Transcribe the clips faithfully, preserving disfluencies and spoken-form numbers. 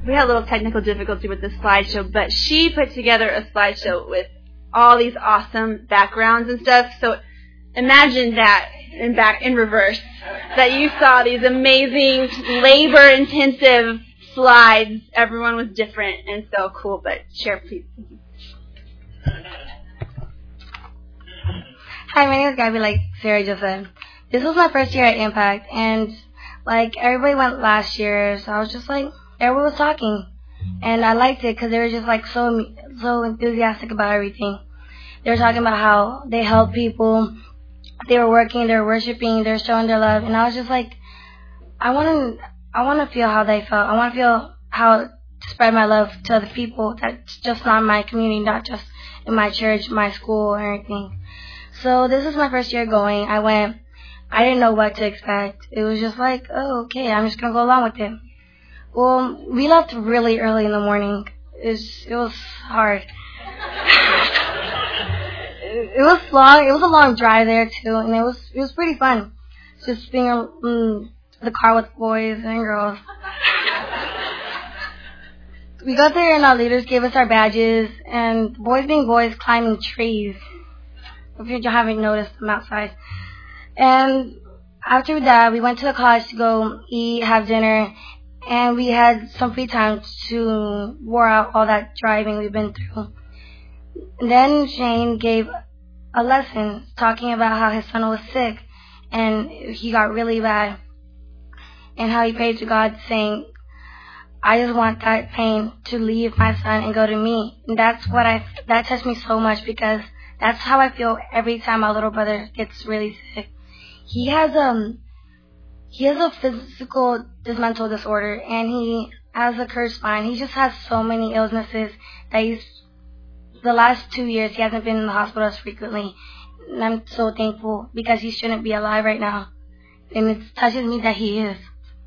we had a little technical difficulty with the slideshow, but she put together a slideshow with all these awesome backgrounds and stuff. So imagine that in back in reverse, that you saw these amazing labor-intensive slides. Everyone was different and so cool. But share, please. Hi, my name is Gabby, like Sarah just said. This was my first year at Impact, and like everybody went last year, so I was just like, everyone was talking, and I liked it because they were just like so so enthusiastic about everything. They were talking about how they help people, they were working, they were worshiping, they were showing their love, and I was just like, I want to I want to feel how they felt. I want to feel how to spread my love to other people. That's just not my community, not just in my church, my school, or anything. So this was my first year going. I went. I didn't know what to expect. It was just like, oh, okay, I'm just gonna go along with it. Well, we left really early in the morning. It was, it was hard. It was long. It was a long drive there too, and it was it was pretty fun. Just being in the car with boys and girls. We got there and our leaders gave us our badges, and boys being boys climbing trees. If you haven't noticed them outside. And after that, we went to the college to go eat, have dinner, and we had some free time to wear out all that driving we've been through. And then Shane gave a lesson talking about how his son was sick and he got really bad, and how he prayed to God saying, I just want that pain to leave my son and go to me. And that's what I, that touched me so much, because that's how I feel every time my little brother gets really sick. He has um he has a physical mental disorder, and he has a cursed spine. He just has so many illnesses that he's the last two years he hasn't been in the hospital as frequently. And I'm so thankful, because he shouldn't be alive right now. And it touches me that he is.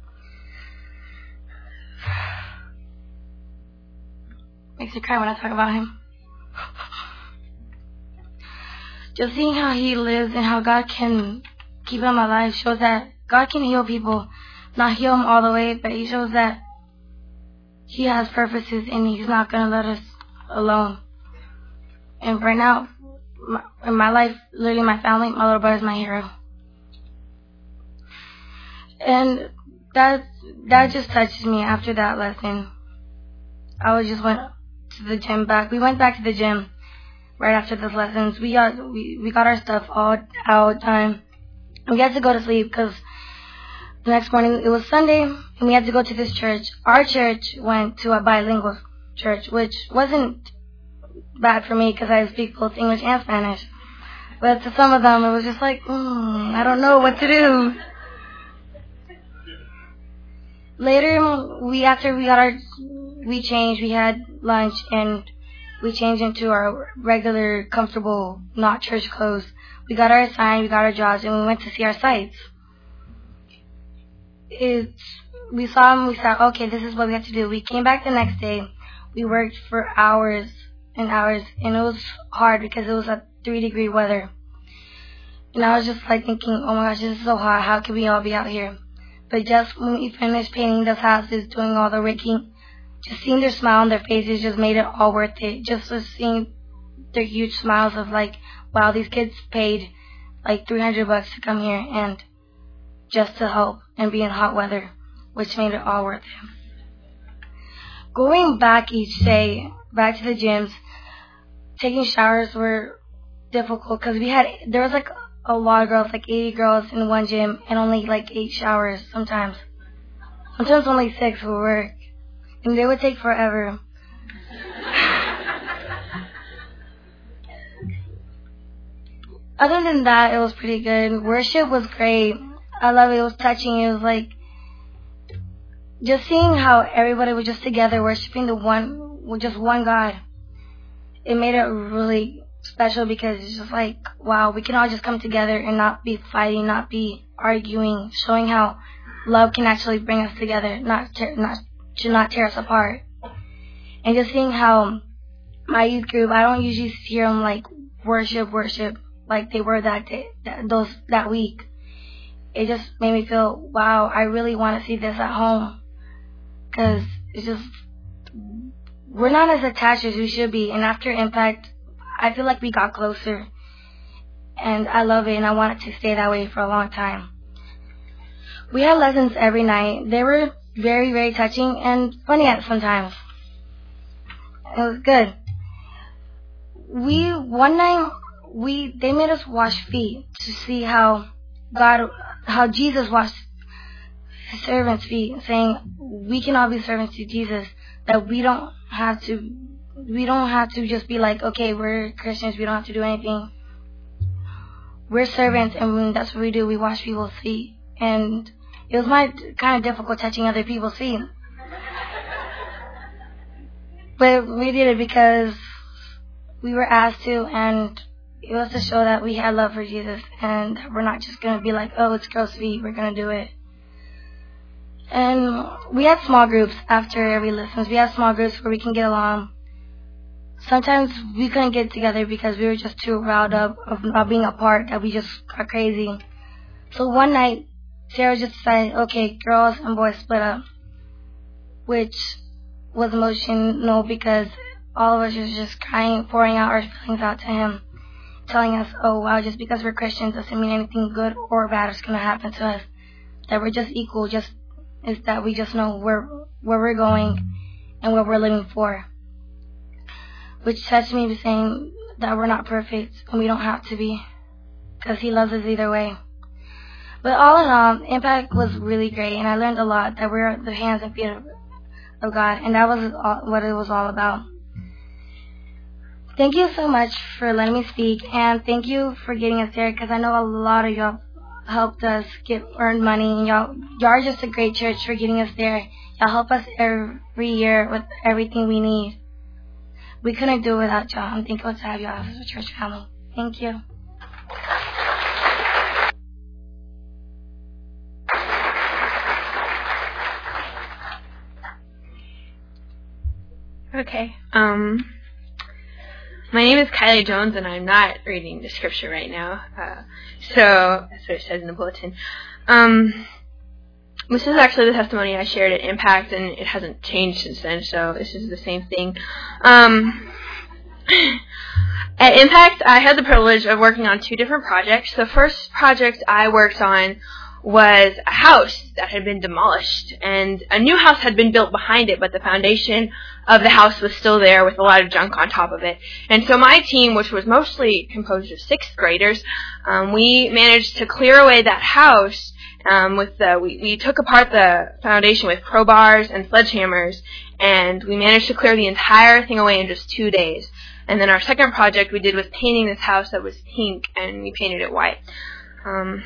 Makes me cry when I talk about him. Just seeing how he lives and how God can keep him alive shows that God can heal people. Not heal them all the way, but he shows that he has purposes and he's not going to let us alone. And right now, my, in my life, literally my family, my little brother is my hero. And that that just touches me after that lesson. I was just went to the gym back. We went back to the gym right after those lessons. We got we, we got our stuff all out time. We had to go to sleep because the next morning it was Sunday, and we had to go to this church. Our church went to a bilingual church, which wasn't bad for me because I speak both English and Spanish. But to some of them, it was just like, mm, I don't know what to do. Later, we after we got our, we changed. We had lunch and we changed into our regular, comfortable, not church clothes. We got our sign, we got our jobs, and we went to see our sites. It's, we saw them, we thought, okay, this is what we have to do. We came back the next day. We worked for hours and hours, and it was hard because it was a three-degree weather. And I was just like thinking, oh my gosh, this is so hot. How can we all be out here? But just when we finished painting those houses, doing all the raking, just seeing their smile on their faces just made it all worth it. Just seeing their huge smiles of like, wow, these kids paid like three hundred bucks to come here and just to help and be in hot weather, which made it all worth it. Going back each day, back to the gyms, taking showers were difficult because we had, there was like a lot of girls, like eighty girls in one gym, and only like eight showers sometimes. Sometimes only six would work, and they would take forever. Other than that, it was pretty good. Worship was great. I love it. It was touching. It was like just seeing how everybody was just together worshiping the one, with just one God. It made it really special because it's just like, wow, we can all just come together and not be fighting, not be arguing, showing how love can actually bring us together, not tear, not to not tear us apart. And just seeing how my youth group, I don't usually hear them like worship, worship like they were that day, that, those that week. It just made me feel, wow, I really want to see this at home, because it's just we're not as attached as we should be. And after Impact, I feel like we got closer. And I love it, and I want it to stay that way for a long time. We had lessons every night. They were very, very touching and funny at sometimes. It was good. We, one night, we, they made us wash feet to see how God, how Jesus washed his servants' feet, saying we can all be servants to Jesus, that we don't have to, we don't have to just be like, okay, we're Christians, we don't have to do anything. We're servants, and that's what we do. We wash people's feet. And it was my kind of difficult touching other people's feet. But we did it because we were asked to, and it was to show that we had love for Jesus, and we're not just going to be like, oh, it's girls' feet, we're going to do it. And we had small groups after every lessons. We had small groups where we can get along. Sometimes we couldn't get together because we were just too riled up of not being apart, that we just got crazy. So one night, Sarah just decided, okay, girls and boys split up, which was emotional because all of us was just crying, pouring out our feelings out to him, telling us, oh wow, just because we're Christians doesn't mean anything good or bad is going to happen to us, that we're just equal, just is that we just know where where we're going and what we're living for. Which touched me by saying that we're not perfect and we don't have to be, because he loves us either way. But all in all, Impact was really great, and I learned a lot, that we're the hands and feet of, of God, and that was all, what it was all about. Thank you so much for letting me speak, and thank you for getting us there, because I know a lot of y'all helped us get earn money, and y'all, y'all are just a great church for getting us there. Y'all help us every year with everything we need. We couldn't do it without y'all. I'm thankful to have y'all as a church family. Thank you. Okay. Um, my name is Kylie Jones, and I'm not reading the scripture right now. Uh, so that's what it says in the bulletin. Um, this is actually the testimony I shared at Impact, and it hasn't changed since then. So this is the same thing. Um, at Impact, I had the privilege of working on two different projects. The first project I worked on was a house that had been demolished, and a new house had been built behind it, but the foundation of the house was still there with a lot of junk on top of it. And so my team, which was mostly composed of sixth graders, um, we managed to clear away that house. Um, with the, we, we took apart the foundation with crowbars and sledgehammers, and we managed to clear the entire thing away in just two days. And then our second project we did was painting this house that was pink, and we painted it white. Um,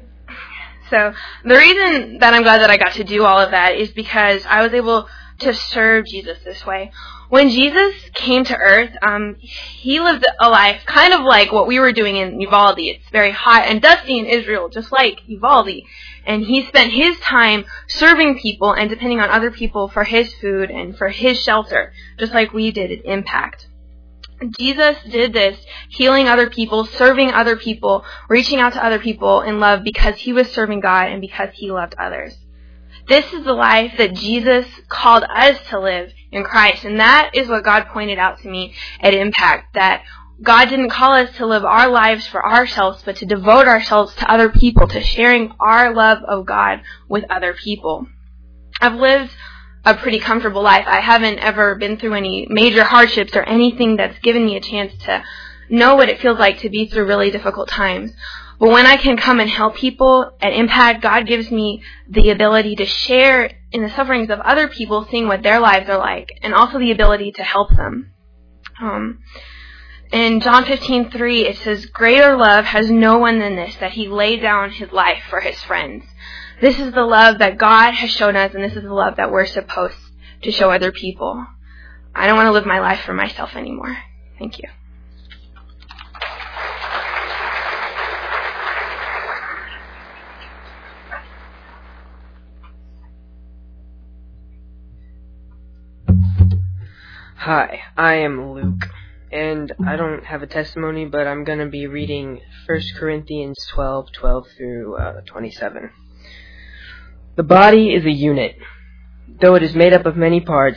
So the reason that I'm glad that I got to do all of that is because I was able to serve Jesus this way. When Jesus came to earth, um, he lived a life kind of like what we were doing in Uvalde. It's very hot and dusty in Israel, just like Uvalde. And he spent his time serving people and depending on other people for his food and for his shelter, just like we did at Impact. Jesus did this, healing other people, serving other people, reaching out to other people in love because he was serving God and because he loved others. This is the life that Jesus called us to live in Christ, and that is what God pointed out to me at Impact, that God didn't call us to live our lives for ourselves, but to devote ourselves to other people, to sharing our love of God with other people. I've lived a pretty comfortable life. I haven't ever been through any major hardships or anything that's given me a chance to know what it feels like to be through really difficult times. But when I can come and help people at Impact, God gives me the ability to share in the sufferings of other people, seeing what their lives are like, and also the ability to help them. Um, in John fifteen three, it says, "Greater love has no one than this, that he laid down his life for his friends." This is the love that God has shown us, and this is the love that we're supposed to show other people. I don't want to live my life for myself anymore. Thank you. Hi, I am Luke, and I don't have a testimony, but I'm going to be reading First Corinthians twelve, twelve through uh, twenty-seven. The body is a unit. Though it is made up of many parts,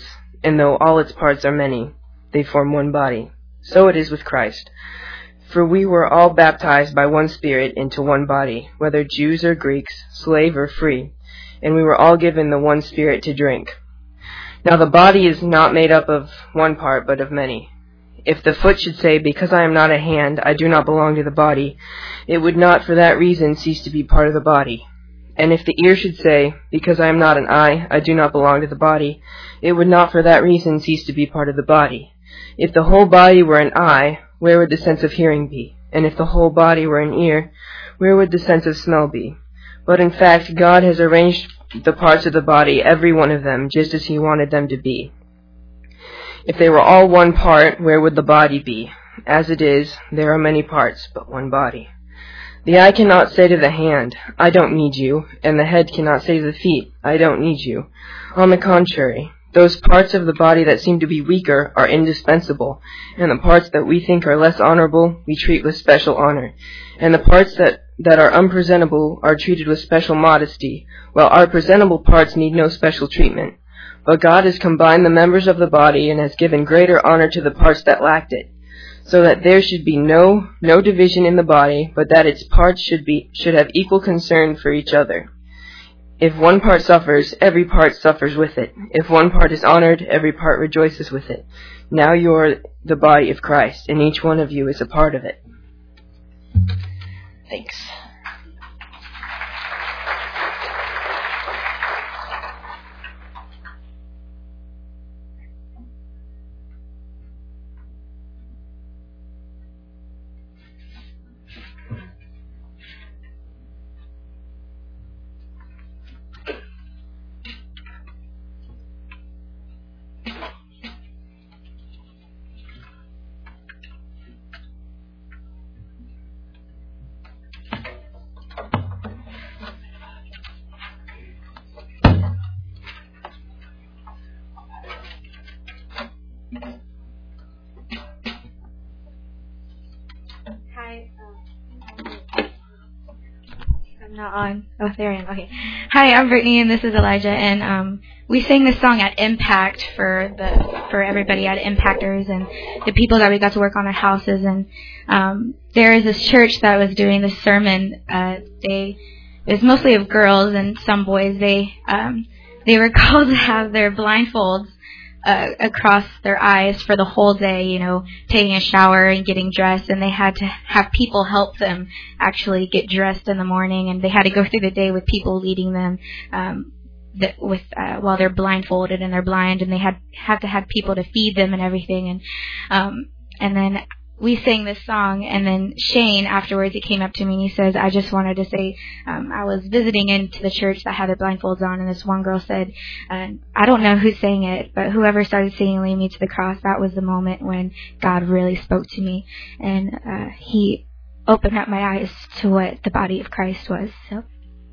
and though all its parts are many, they form one body. So it is with Christ. For we were all baptized by one Spirit into one body, whether Jews or Greeks, slave or free, and we were all given the one Spirit to drink. Now the body is not made up of one part, but of many. If the foot should say, because I am not a hand, I do not belong to the body, it would not for that reason cease to be part of the body. And if the ear should say, because I am not an eye, I do not belong to the body, it would not for that reason cease to be part of the body. If the whole body were an eye, where would the sense of hearing be? And if the whole body were an ear, where would the sense of smell be? But in fact, God has arranged the parts of the body, every one of them, just as he wanted them to be. If they were all one part, where would the body be? As it is, there are many parts, but one body. The eye cannot say to the hand, I don't need you, and the head cannot say to the feet, I don't need you. On the contrary, those parts of the body that seem to be weaker are indispensable, and the parts that we think are less honorable we treat with special honor, and the parts that, that are unpresentable are treated with special modesty, while our presentable parts need no special treatment. But God has combined the members of the body and has given greater honor to the parts that lacked it, so that there should be no no division in the body, but that its parts should be should have equal concern for each other. If one part suffers, every part suffers with it. If one part is honored, every part rejoices with it. Now you are the body of Christ, and each one of you is a part of it. Thanks. Hi. Um, I'm not on. Oh, there I am. Okay. Hi, I'm Brittany, and this is Elijah. And um, we sang this song at Impact for the for everybody at Impactors and the people that we got to work on their houses. And um, there is this church that was doing this sermon. Uh, they it was mostly of girls and some boys. They um, they were called to have their blindfolds Uh, across their eyes for the whole day, you know, taking a shower and getting dressed, and they had to have people help them actually get dressed in the morning, and they had to go through the day with people leading them um, that with uh, while they're blindfolded and they're blind, and they had have to have people to feed them and everything, and um, and then we sang this song, and then Shane afterwards he came up to me and he says, I just wanted to say um, I was visiting into the church that had the blindfolds on, and this one girl said, uh, I don't know who sang it, but whoever started singing Lead Me to the Cross, that was the moment when God really spoke to me, and uh, he opened up my eyes to what the body of Christ was. So.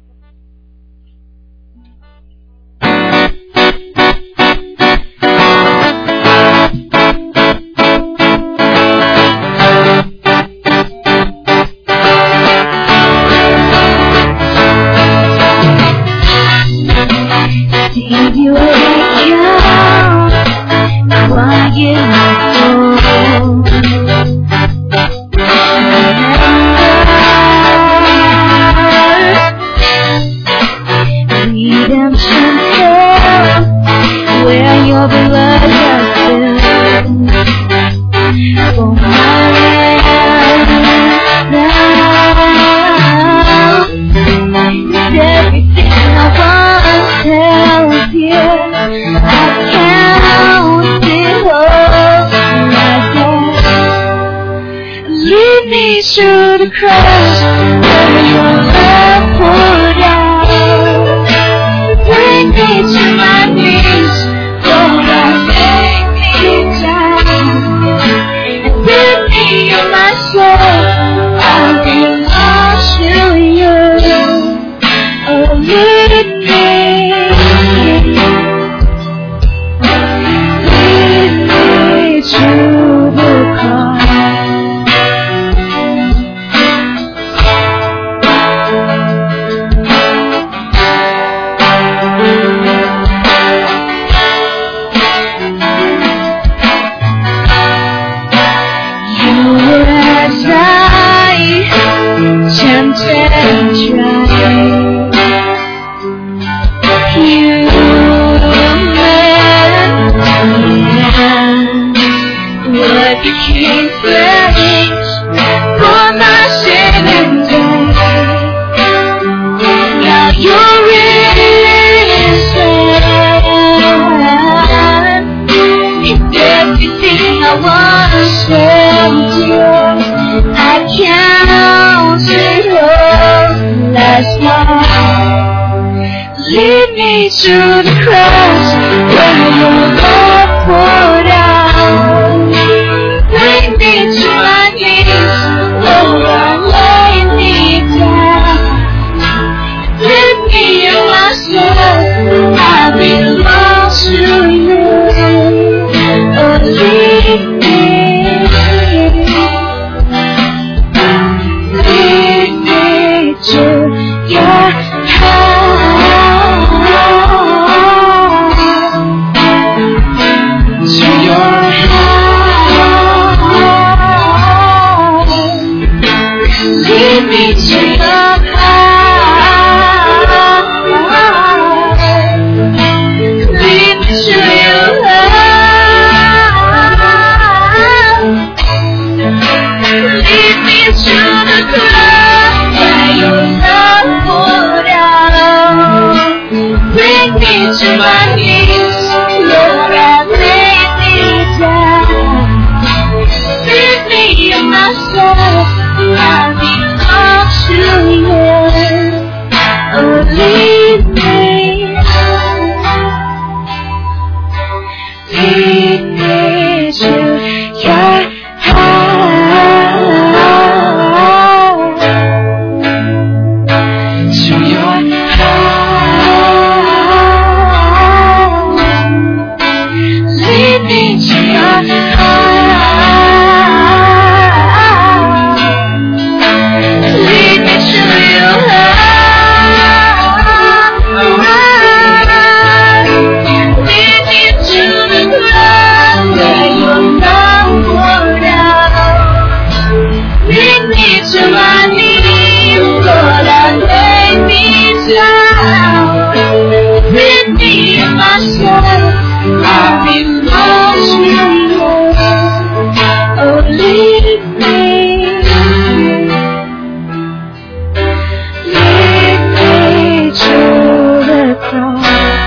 Did you wake up while you were full? Redemption tale, where your blood has been for mine now. It's everything I want tells you I count it all right there. Lead me to the cross where your love poured out. Bring me to my knees, Lord, I lay me down. And rid me of my soul, I'll be lost to you. Oh, lead me, lead me to the cross. Word became flesh for my sin and death. Now you're risen. If everything I once felt yours, I count it all last night. Lead me to the cross where your love poured out. Bring me to my knees, Lord, I lay me down. Lift me in myself, I belong to you. Oh, lead me, lead me to your house. To your house. Lead me to your house. Lead me to your house. Lead me to the cross where your love poured out. Bring me to my knees, Lord, I lay me down. Leave me in myself, I belong to you. Oh, lead me, lead me to your house, to your house. Lead me to your house. Lead me to your house. Lead me to the ground where your love poured out. Bring me to my knees, Lord, I lay me down. Lead me in myself, I belong to you. Oh, lead me, lead me to the cross.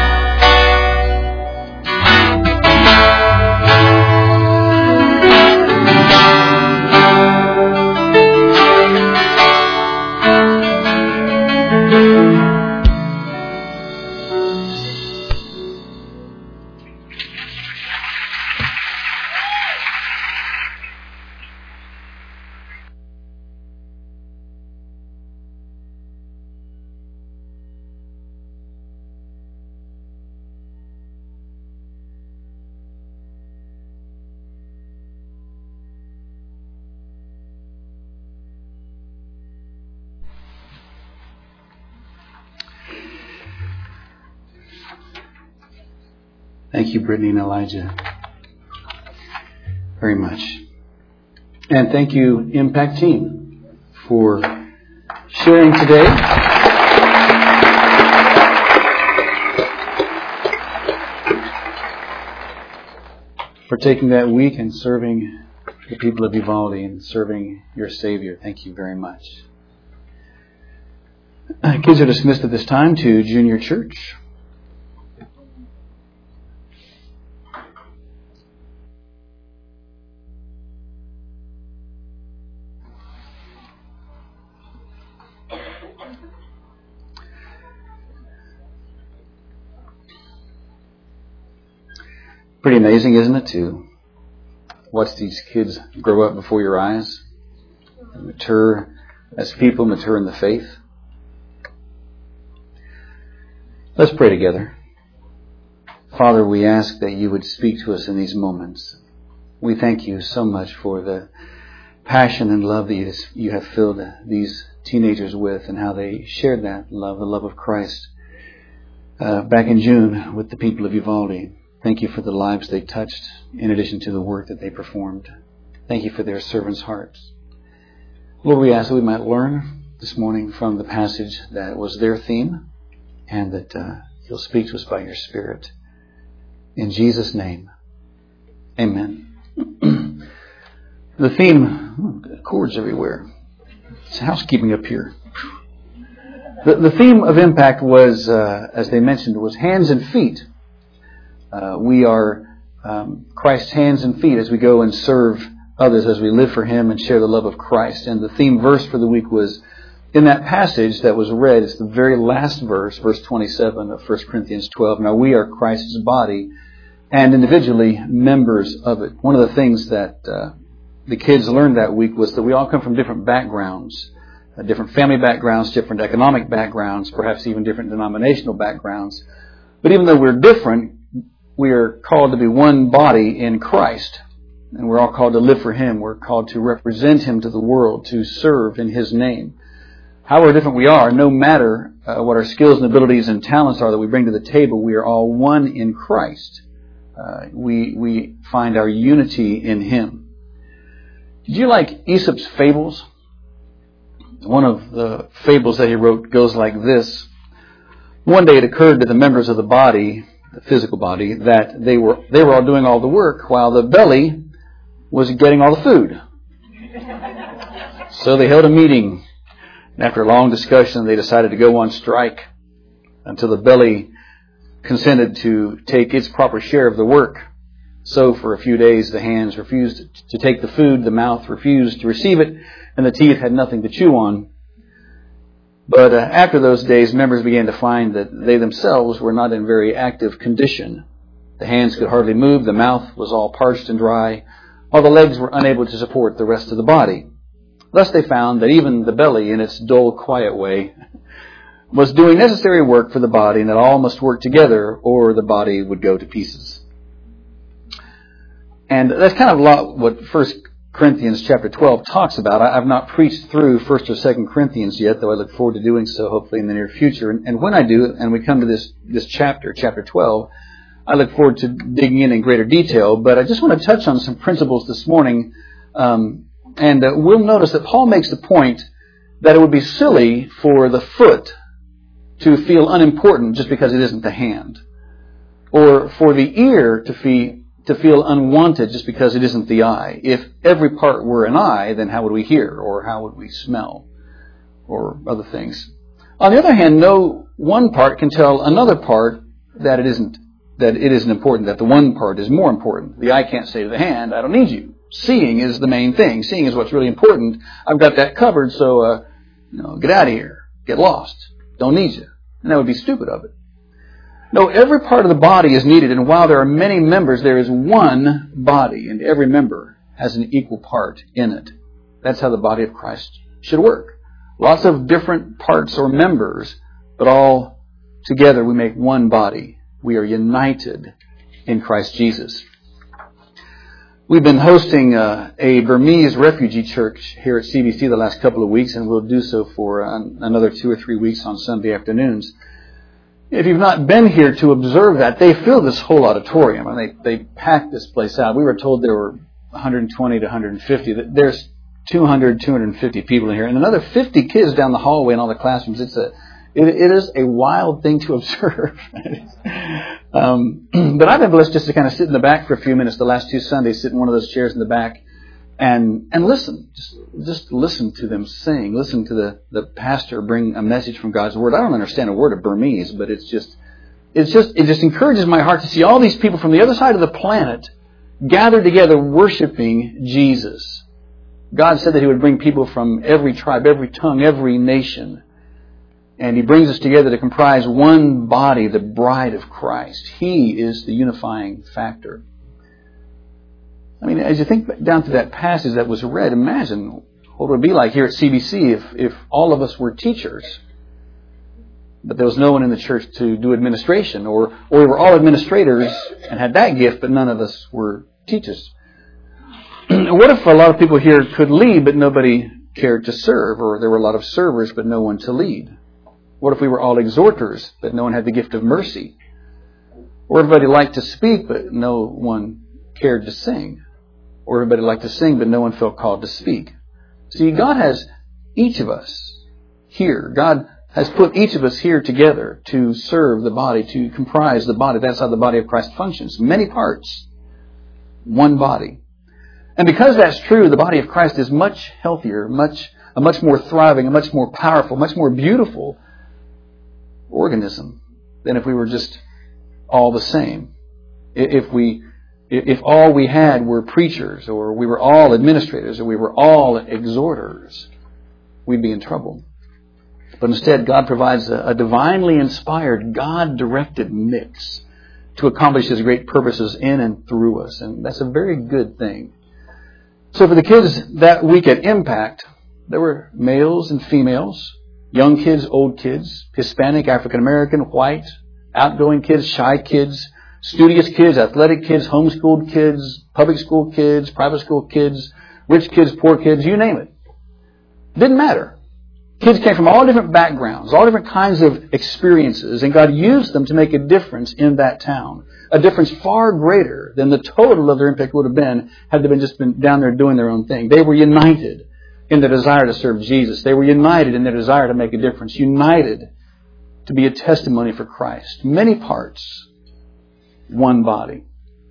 Thank you, Brittany and Elijah, very much. And thank you, Impact Team, for sharing today. For taking that week and serving the people of Uvalde and serving your Savior. Thank you very much. Kids are dismissed at this time to junior church. Pretty amazing, isn't it, to watch these kids grow up before your eyes, and mature as people, mature in the faith. Let's pray together. Father, we ask that you would speak to us in these moments. We thank you so much for the passion and love that you have filled these teenagers with, and how they shared that love, the love of Christ, uh, back in June with the people of Uvalde. Thank you for the lives they touched, in addition to the work that they performed. Thank you for their servants' hearts. Lord, we ask that we might learn this morning from the passage that was their theme, and that uh, you'll speak to us by your Spirit. In Jesus' name, amen. The theme, oh, chords everywhere. It's housekeeping up here. The, the theme of Impact was, uh, as they mentioned, was hands and feet. Uh, we are um, Christ's hands and feet as we go and serve others, as we live for Him and share the love of Christ. And the theme verse for the week was in that passage that was read. It's the very last verse, verse twenty-seven of First Corinthians twelve. Now we are Christ's body and individually members of it. One of the things that uh, the kids learned that week was that we all come from different backgrounds, uh, different family backgrounds, different economic backgrounds, perhaps even different denominational backgrounds. But even though we're different, we are called to be one body in Christ. And we're all called to live for Him. We're called to represent Him to the world, to serve in His name. However different we are, no matter uh, what our skills and abilities and talents are that we bring to the table, we are all one in Christ. Uh, we we find our unity in Him. Did you like Aesop's fables? One of the fables that he wrote goes like this. One day it occurred to the members of the body, the physical body, that they were they were all doing all the work while the belly was getting all the food. So they held a meeting. And after a long discussion, they decided to go on strike until the belly consented to take its proper share of the work. So for a few days, the hands refused to take the food, the mouth refused to receive it, and the teeth had nothing to chew on. But uh, after those days, members began to find that they themselves were not in very active condition. The hands could hardly move, the mouth was all parched and dry, while the legs were unable to support the rest of the body. Thus they found that even the belly, in its dull, quiet way, was doing necessary work for the body, and that all must work together or the body would go to pieces. And that's kind of a lot what First Corinthians chapter twelve talks about. I've not preached through First or Second Corinthians yet, though I look forward to doing so hopefully in the near future. And when I do, and we come to this, this chapter, chapter twelve, I look forward to digging in in greater detail. But I just want to touch on some principles this morning. Um, and uh, we'll notice that Paul makes the point that it would be silly for the foot to feel unimportant just because it isn't the hand. Or for the ear to feel to feel unwanted just because it isn't the eye. If every part were an eye, then how would we hear? Or how would we smell? Or other things. On the other hand, no one part can tell another part that it isn't that it isn't important, that the one part is more important. The eye can't say to the hand, I don't need you. Seeing is the main thing. Seeing is what's really important. I've got that covered, so uh, you know, get out of here. Get lost. Don't need you. And that would be stupid of it. No, every part of the body is needed, and while there are many members, there is one body, and every member has an equal part in it. That's how the body of Christ should work. Lots of different parts or members, but all together we make one body. We are united in Christ Jesus. We've been hosting uh, a Burmese refugee church here at C B C the last couple of weeks, and we'll do so for uh, another two or three weeks on Sunday afternoons. If you've not been here to observe that, they fill this whole auditorium, and they, they pack this place out. We were told there were one hundred twenty to one hundred fifty. There's two hundred, two hundred fifty people in here, and another fifty kids down the hallway in all the classrooms. It's a, it, it is a wild thing to observe. um, but I've been blessed just to kind of sit in the back for a few minutes the last two Sundays, sit in one of those chairs in the back, and and listen. Just just listen to them sing. Listen to the, the pastor bring a message from God's Word. I don't understand a word of Burmese, but it's just it's just it just encourages my heart to see all these people from the other side of the planet gathered together worshiping Jesus. God said that He would bring people from every tribe, every tongue, every nation. And He brings us together to comprise one body, the bride of Christ. He is the unifying factor. I mean, as you think down to that passage that was read, imagine what it would be like here at C B C if, if all of us were teachers, but there was no one in the church to do administration, or, or we were all administrators and had that gift, but none of us were teachers. What if a lot of people here could lead, but nobody cared to serve, or there were a lot of servers, but no one to lead? What if we were all exhorters, but no one had the gift of mercy? Or everybody liked to speak, but no one cared to sing? Or everybody liked to sing, but no one felt called to speak? See, God has each of us here. God has put each of us here together to serve the body, to comprise the body. That's how the body of Christ functions. Many parts, one body. And because that's true, the body of Christ is much healthier, much a much more thriving, a much more powerful, much more beautiful organism than if we were just all the same. If we, if all we had were preachers, or we were all administrators, or we were all exhorters, we'd be in trouble. But instead, God provides a, a divinely inspired, God-directed mix to accomplish His great purposes in and through us. And that's a very good thing. So for the kids that week at Impact, there were males and females, young kids, old kids, Hispanic, African American, white, outgoing kids, shy kids, studious kids, athletic kids, homeschooled kids, public school kids, private school kids, rich kids, poor kids, you name it. Didn't matter. Kids came from all different backgrounds, all different kinds of experiences, and God used them to make a difference in that town. A difference far greater than the total of their impact would have been had they been just been down there doing their own thing. They were united in their desire to serve Jesus. They were united in their desire to make a difference. United to be a testimony for Christ. Many parts, one body.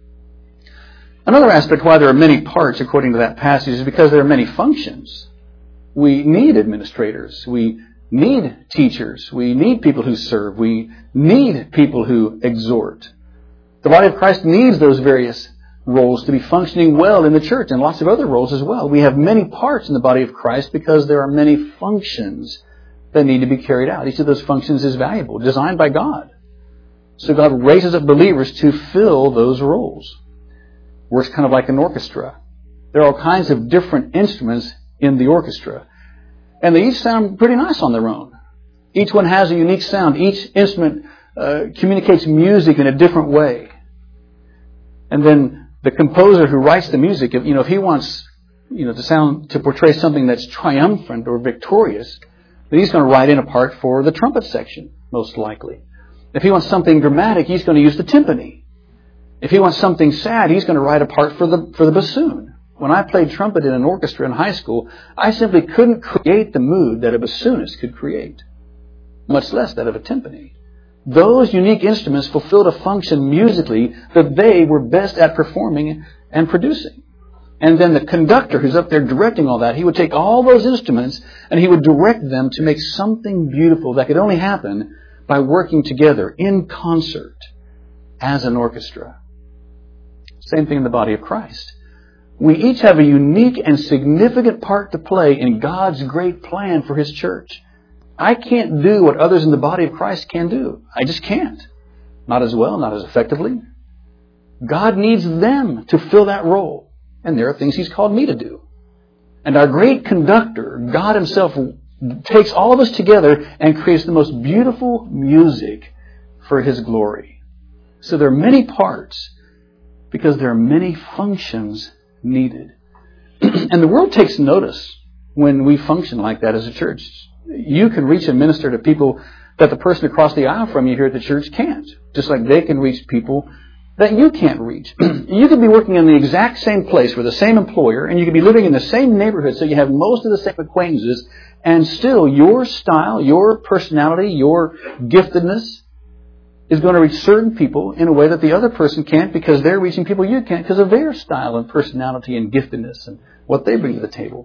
Another aspect why there are many parts, according to that passage, is because there are many functions. We need administrators. We need teachers. We need people who serve. We need people who exhort. The body of Christ needs those various roles to be functioning well in the church, and lots of other roles as well. We have many parts in the body of Christ because there are many functions that need to be carried out. Each of those functions is valuable, designed by God. So God raises up believers to fill those roles. Works kind of like an orchestra. There are all kinds of different instruments in the orchestra, and they each sound pretty nice on their own. Each one has a unique sound. Each instrument uh, communicates music in a different way. And then the composer who writes the music, if, you know, if he wants, you know, to sound to portray something that's triumphant or victorious, then he's going to write in a part for the trumpet section, most likely. If he wants something dramatic, he's going to use the timpani. If he wants something sad, he's going to write a part for the for the bassoon. When I played trumpet in an orchestra in high school, I simply couldn't create the mood that a bassoonist could create, much less that of a timpani. Those unique instruments fulfilled a function musically that they were best at performing and producing. And then the conductor who's up there directing all that, he would take all those instruments and he would direct them to make something beautiful that could only happen by working together in concert as an orchestra. Same thing in the body of Christ. We each have a unique and significant part to play in God's great plan for His church. I can't do what others in the body of Christ can do. I just can't. Not as well, not as effectively. God needs them to fill that role. And there are things He's called me to do. And our great conductor, God Himself, takes all of us together and creates the most beautiful music for His glory. So there are many parts because there are many functions needed. And the world takes notice when we function like that as a church. You can reach and minister to people that the person across the aisle from you here at the church can't. Just like they can reach people that you can't reach. You could be working in the exact same place for the same employer, and you could be living in the same neighborhood, so you have most of the same acquaintances, and still your style, your personality, your giftedness is going to reach certain people in a way that the other person can't, because they're reaching people you can't because of their style and personality and giftedness and what they bring to the table.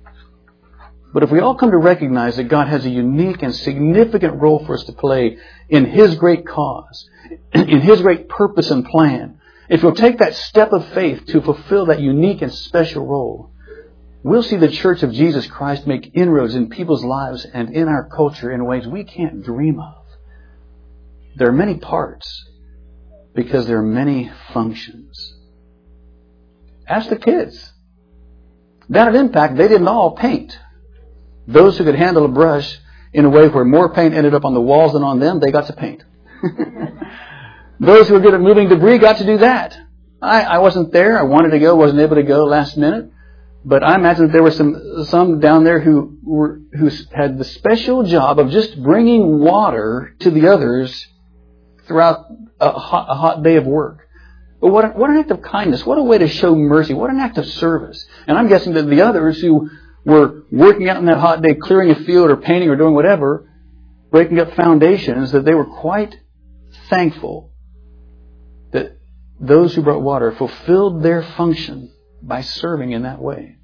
But if we all come to recognize that God has a unique and significant role for us to play in His great cause, in His great purpose and plan, if we'll take that step of faith to fulfill that unique and special role, we'll see the Church of Jesus Christ make inroads in people's lives and in our culture in ways we can't dream of. There are many parts because there are many functions. Ask the kids. Down at Impact, they didn't all paint. Those who could handle a brush in a way where more paint ended up on the walls than on them, they got to paint. Those who were good at moving debris got to do that. I, I wasn't there. I wanted to go, wasn't able to go last minute. But I imagine that there were some some down there who were who had the special job of just bringing water to the others throughout a hot, a hot day of work. But what, a, what an act of kindness. What a way to show mercy. What an act of service. And I'm guessing that the others who were working out in that hot day, clearing a field or painting or doing whatever, breaking up foundations, that they were quite thankful that those who brought water fulfilled their function by serving in that way.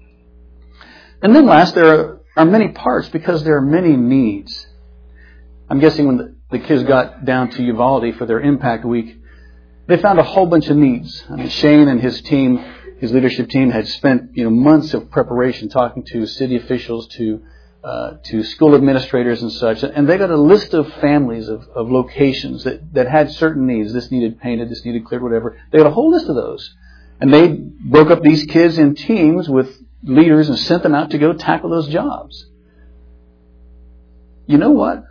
And then last, there are, are many parts because there are many needs. I'm guessing when the, the kids got down to Uvalde for their Impact Week, they found a whole bunch of needs. I mean, Shane and his team, his leadership team, had spent you know months of preparation talking to city officials, to uh, to school administrators and such, and they got a list of families of, of locations that, that had certain needs. This needed painted, this needed cleared, whatever. They got a whole list of those, and they broke up these kids in teams with leaders and sent them out to go tackle those jobs. You know what?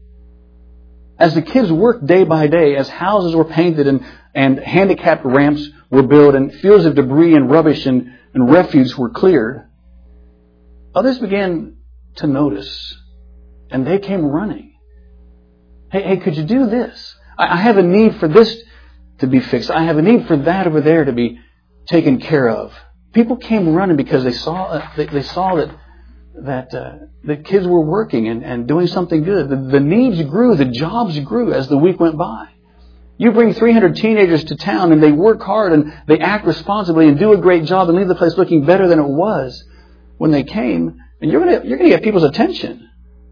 As the kids worked day by day, as houses were painted and, and handicapped ramps were built and fields of debris and rubbish and, and refuse were cleared, others began to notice, and they came running. Hey, hey, could you do this? I, I have a need for this to be fixed. I have a need for that over there to be taken care of. People came running because they saw uh, they, they saw that that uh, the kids were working and, and doing something good. The, the needs grew, the jobs grew as the week went by. You bring three hundred teenagers to town and they work hard and they act responsibly and do a great job and leave the place looking better than it was when they came, and you're going to you're going to get people's attention.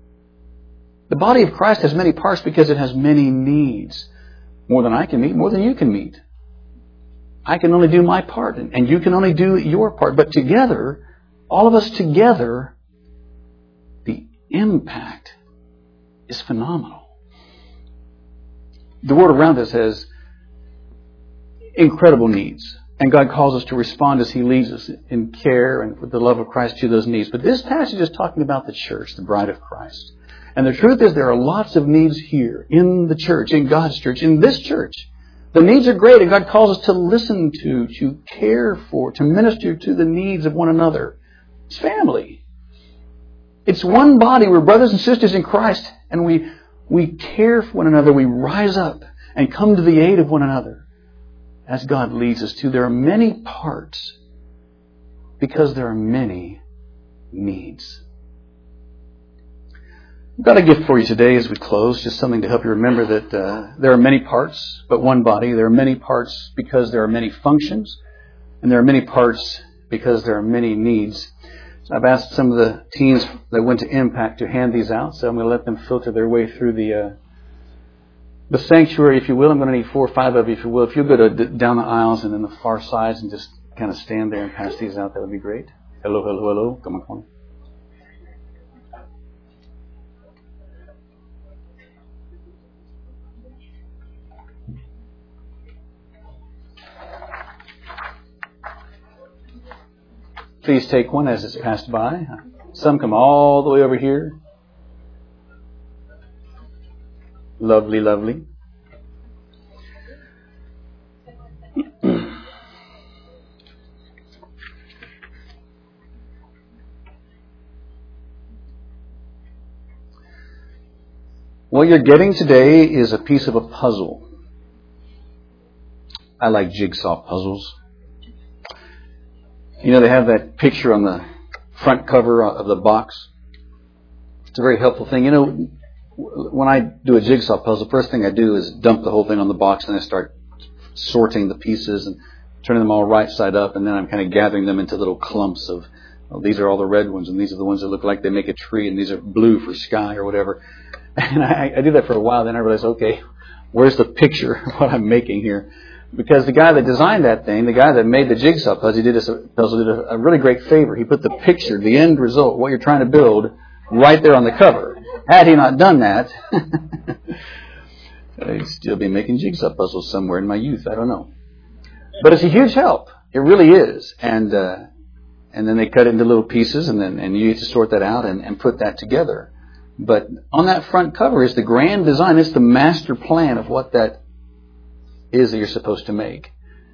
The body of Christ has many parts because it has many needs. More than I can meet, more than you can meet. I can only do my part, and you can only do your part. But together, all of us together, the impact is phenomenal. The world around us has incredible needs, and God calls us to respond as He leads us in care and with the love of Christ to those needs. But this passage is talking about the church, the bride of Christ. And the truth is there are lots of needs here in the church, in God's church, in this church. The needs are great, and God calls us to listen to, to care for, to minister to the needs of one another. It's family. It's one body. We're brothers and sisters in Christ, and we we care for one another. We rise up and come to the aid of one another as God leads us to. There are many parts because there are many needs. I've got a gift for you today as we close, just something to help you remember that uh, there are many parts, but one body. There are many parts because there are many functions, and there are many parts because there are many needs. So I've asked some of the teens that went to Impact to hand these out, so I'm going to let them filter their way through the uh, the sanctuary, if you will. I'm going to need four or five of you, if you will. If you'll go to, down the aisles and then the far sides and just kind of stand there and pass these out, that would be great. Hello, hello, hello. Come on, come on. Please take one as it's passed by. Some come all the way over here. Lovely, lovely. What you're getting today is a piece of a puzzle. I like jigsaw puzzles. You know, they have that picture on the front cover of the box. It's a very helpful thing. You know, when I do a jigsaw puzzle, first thing I do is dump the whole thing on the box, and I start sorting the pieces and turning them all right side up, and then I'm kind of gathering them into little clumps of, well, these are all the red ones, and these are the ones that look like they make a tree, and these are blue for sky or whatever. And I, I do that for a while, then I realize, okay, where's the picture of what I'm making here? Because the guy that designed that thing, the guy that made the jigsaw puzzle, he did us a, puzzle did a, a really great favor. He put the picture, the end result, what you're trying to build, right there on the cover. Had he not done that, I'd still be making jigsaw puzzles somewhere in my youth. I don't know. But it's a huge help. It really is. And uh, and then they cut it into little pieces, and then and you have to sort that out and, and put that together. But on that front cover is the grand design. It's the master plan of what that is that you're supposed to make.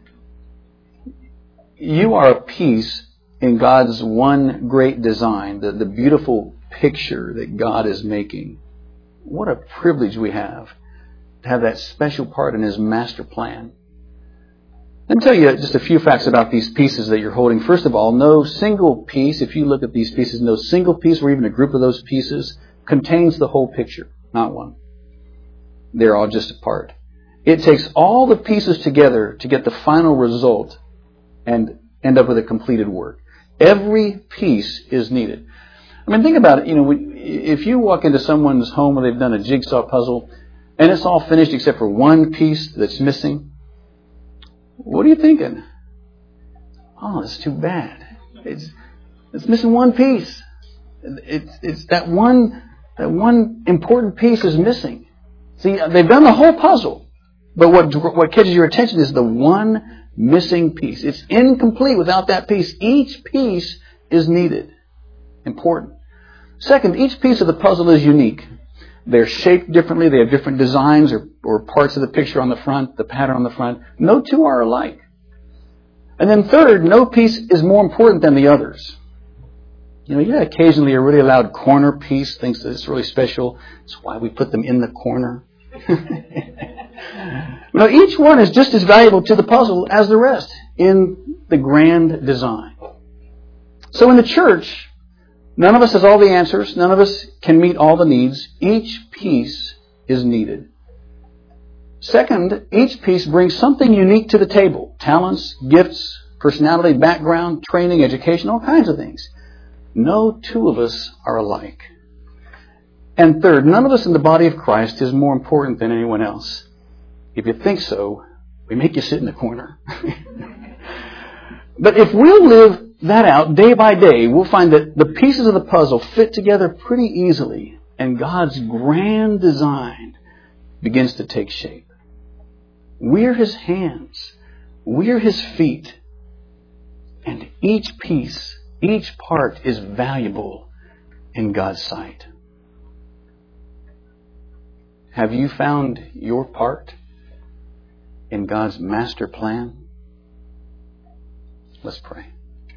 You are a piece in God's one great design, the, the beautiful picture that God is making. What a privilege we have to have that special part in His master plan. Let me tell you just a few facts about these pieces that you're holding. First of all, no single piece, if you look at these pieces, no single piece or even a group of those pieces contains the whole picture. Not one. They're all just a part. It takes all the pieces together to get the final result. And end up with a completed work. Every piece is needed. I mean, think about it. You know, if you walk into someone's home where they've done a jigsaw puzzle and it's all finished except for one piece that's missing, what are you thinking? Oh, it's too bad. It's it's missing one piece. It's it's that one that one important piece is missing. See, they've done the whole puzzle, but what what catches your attention is the one missing piece. It's incomplete without that piece. Each piece is needed. Important. Second, each piece of the puzzle is unique. They're shaped differently. They have different designs or, or parts of the picture on the front, the pattern on the front. No two are alike. And then third, no piece is more important than the others. You know, yeah, occasionally a really loud corner piece thinks that it's really special. That's why we put them in the corner. No, each one is just as valuable to the puzzle as the rest in the grand design. So in the church, none of us has all the answers. None of us can meet all the needs. Each piece is needed. Second, each piece brings something unique to the table. Talents, gifts, personality, background, training, education, all kinds of things. No two of us are alike. And third, none of us in the body of Christ is more important than anyone else. If you think so, we make you sit in the corner. But if we'll live that out day by day, we'll find that the pieces of the puzzle fit together pretty easily, and God's grand design begins to take shape. We're His hands. We're His feet. And each piece, each part is valuable in God's sight. Have you found your part in God's master plan? Let's pray.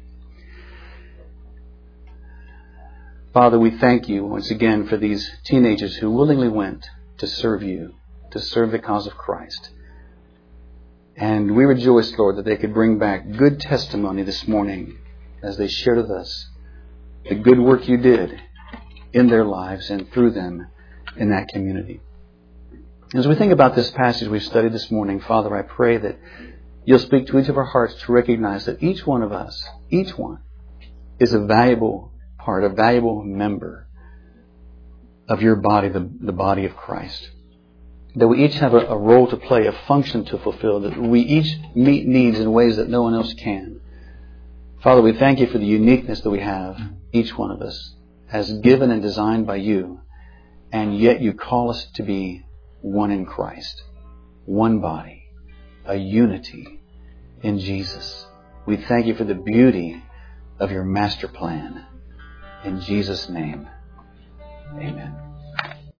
Father, we thank you once again for these teenagers who willingly went to serve you, to serve the cause of Christ. And we rejoice, Lord, that they could bring back good testimony this morning as they shared with us the good work you did in their lives and through them in that community. As we think about this passage we've studied this morning, Father, I pray that you'll speak to each of our hearts to recognize that each one of us, each one, is a valuable part, a valuable member of your body, the, the body of Christ. That we each have a, a role to play, a function to fulfill, that we each meet needs in ways that no one else can. Father, we thank you for the uniqueness that we have, each one of us, as given and designed by you, and yet you call us to be one in Christ, one body, a unity in Jesus. We thank you for the beauty of your master plan. In Jesus' name, amen.